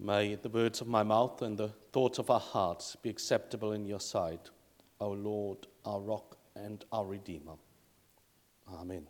May the words of my mouth and the thoughts of our hearts be acceptable in your sight, O Lord, our rock and our Redeemer. Amen.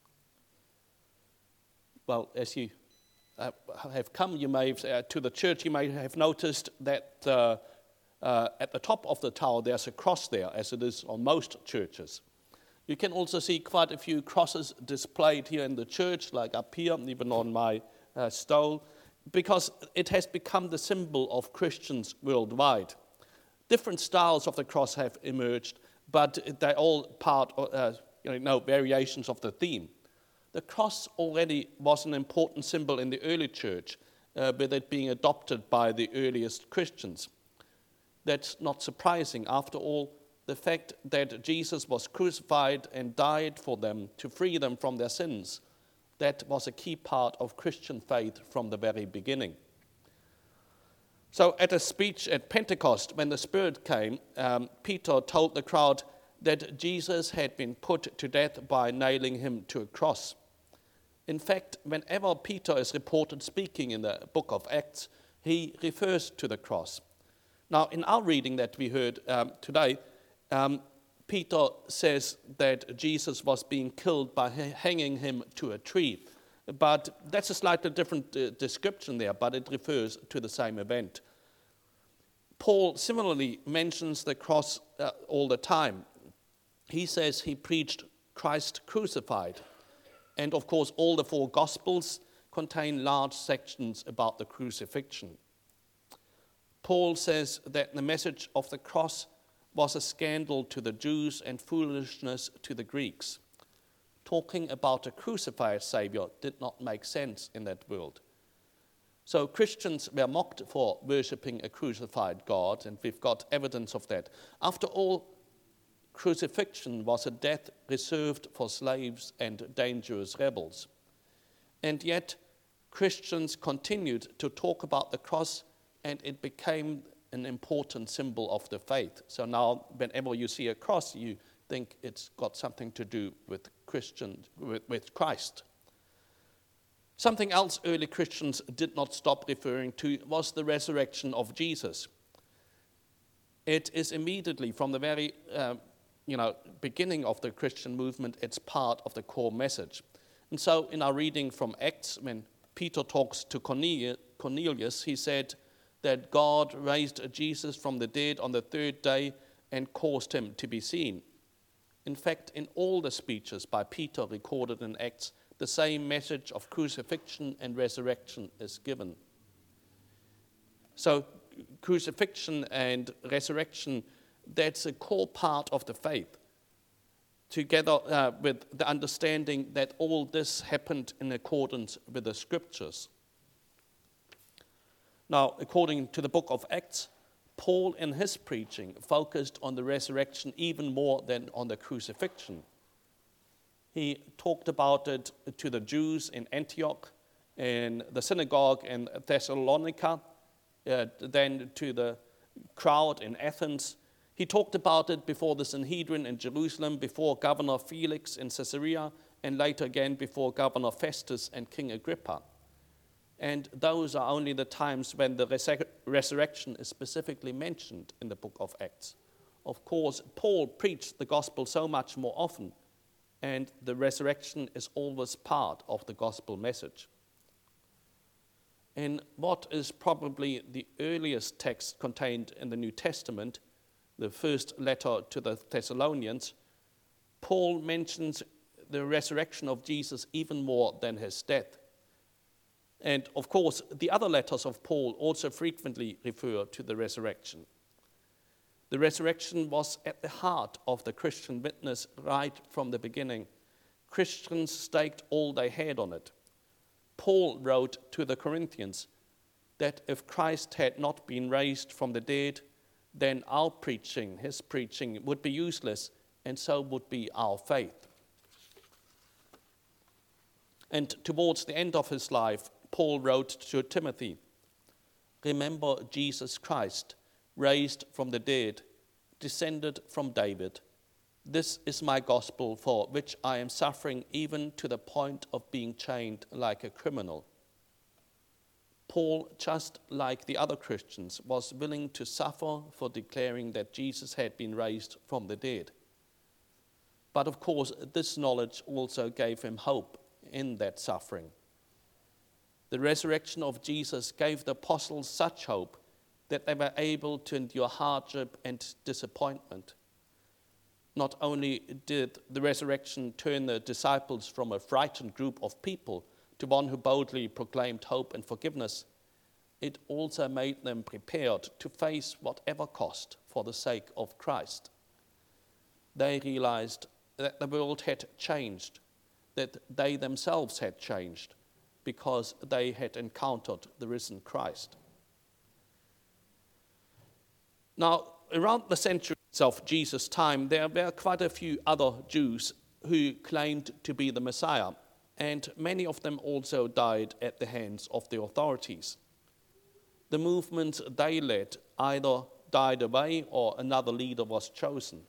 Well, as you have come, you may to the church, you may have noticed that at the top of the tower there's a cross there, as it is on most churches. You can also see quite a few crosses displayed here in the church, like up here, even on my stole, because it has become the symbol of Christians worldwide. Different styles of the cross have emerged, but they're all part of variations of the theme. The cross already was an important symbol in the early church, with it being adopted by the earliest Christians. That's not surprising. After all, the fact that Jesus was crucified and died for them to free them from their sins, that was a key part of Christian faith from the very beginning. So at a speech at Pentecost, when the Spirit came, Peter told the crowd that Jesus had been put to death by nailing him to a cross. In fact, whenever Peter is reported speaking in the book of Acts, he refers to the cross. Now, in our reading that we heard today, Peter says that Jesus was being killed by hanging him to a tree. But that's a slightly different description there, but it refers to the same event. Paul similarly mentions the cross all the time. He says he preached Christ crucified. And of course, all the four Gospels contain large sections about the crucifixion. Paul says that the message of the cross was a scandal to the Jews and foolishness to the Greeks. Talking about a crucified Savior did not make sense in that world. So Christians were mocked for worshipping a crucified God, and we've got evidence of that. After all, crucifixion was a death reserved for slaves and dangerous rebels. And yet, Christians continued to talk about the cross, and it became an important symbol of the faith. So now, whenever you see a cross, you think it's got something to do with Christians, with Christ. Something else early Christians did not stop referring to was the resurrection of Jesus. It is immediately from the very beginning of the Christian movement, it's part of the core message. And so in our reading from Acts, when Peter talks to Cornelius, he said that God raised Jesus from the dead on the third day and caused him to be seen. In fact, in all the speeches by Peter recorded in Acts, the same message of crucifixion and resurrection is given. So crucifixion and resurrection, that's a core part of the faith, together with the understanding that all this happened in accordance with the Scriptures. Now, according to the book of Acts, Paul in his preaching focused on the resurrection even more than on the crucifixion. He talked about it to the Jews in Antioch, in the synagogue in Thessalonica, then to the crowd in Athens. He talked about it before the Sanhedrin in Jerusalem, before Governor Felix in Caesarea, and later again before Governor Festus and King Agrippa. And those are only the times when the resurrection is specifically mentioned in the book of Acts. Of course, Paul preached the gospel so much more often, and the resurrection is always part of the gospel message. In what is probably the earliest text contained in the New Testament, the first letter to the Thessalonians, Paul mentions the resurrection of Jesus even more than his death. And of course, the other letters of Paul also frequently refer to the resurrection. The resurrection was at the heart of the Christian witness right from the beginning. Christians staked all they had on it. Paul wrote to the Corinthians that if Christ had not been raised from the dead, then our preaching, his preaching, would be useless, and so would be our faith. And towards the end of his life, Paul wrote to Timothy, "Remember Jesus Christ, raised from the dead, descended from David. This is my gospel for which I am suffering even to the point of being chained like a criminal." Paul, just like the other Christians, was willing to suffer for declaring that Jesus had been raised from the dead. But of course, this knowledge also gave him hope in that suffering. The resurrection of Jesus gave the apostles such hope that they were able to endure hardship and disappointment. Not only did the resurrection turn the disciples from a frightened group of people to one who boldly proclaimed hope and forgiveness, it also made them prepared to face whatever cost for the sake of Christ. They realized that the world had changed, that they themselves had changed, because they had encountered the risen Christ. Now, around the centuries of Jesus' time, there were quite a few other Jews who claimed to be the Messiah, and many of them also died at the hands of the authorities. The movement they led either died away or another leader was chosen.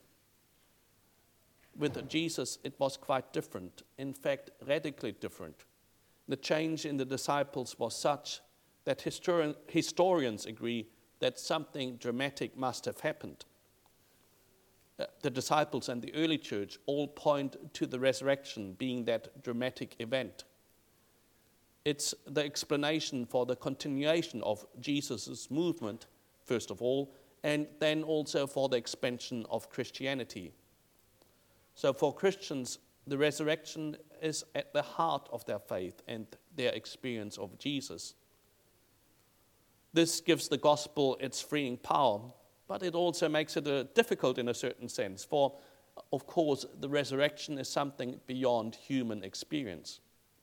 With Jesus, it was quite different, in fact, radically different. The change in the disciples was such that historians agree that something dramatic must have happened. The disciples and the early church all point to the resurrection being that dramatic event. It's the explanation for the continuation of Jesus' movement, first of all, and then also for the expansion of Christianity. So for Christians, the resurrection is at the heart of their faith and their experience of Jesus. This gives the gospel its freeing power, but it also makes it difficult in a certain sense, for, of course, the resurrection is something beyond human experience.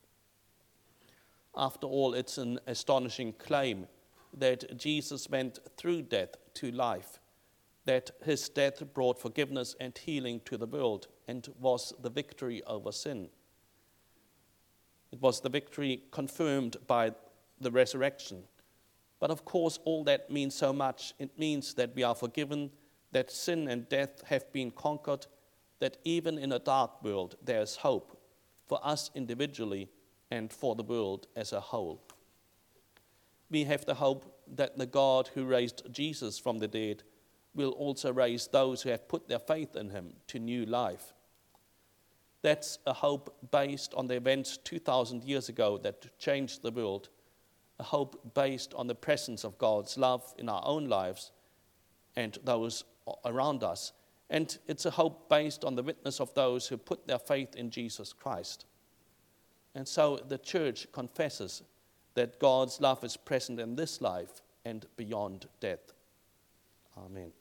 After all, it's an astonishing claim that Jesus went through death to life, that his death brought forgiveness and healing to the world and was the victory over sin. It was the victory confirmed by the resurrection. But of course, all that means so much. It means that we are forgiven, that sin and death have been conquered, that even in a dark world there is hope for us individually and for the world as a whole. We have the hope that the God who raised Jesus from the dead will also raise those who have put their faith in him to new life. That's a hope based on the events 2,000 years ago that changed the world, a hope based on the presence of God's love in our own lives and those around us. And it's a hope based on the witness of those who put their faith in Jesus Christ. And so the church confesses that God's love is present in this life and beyond death. Amen.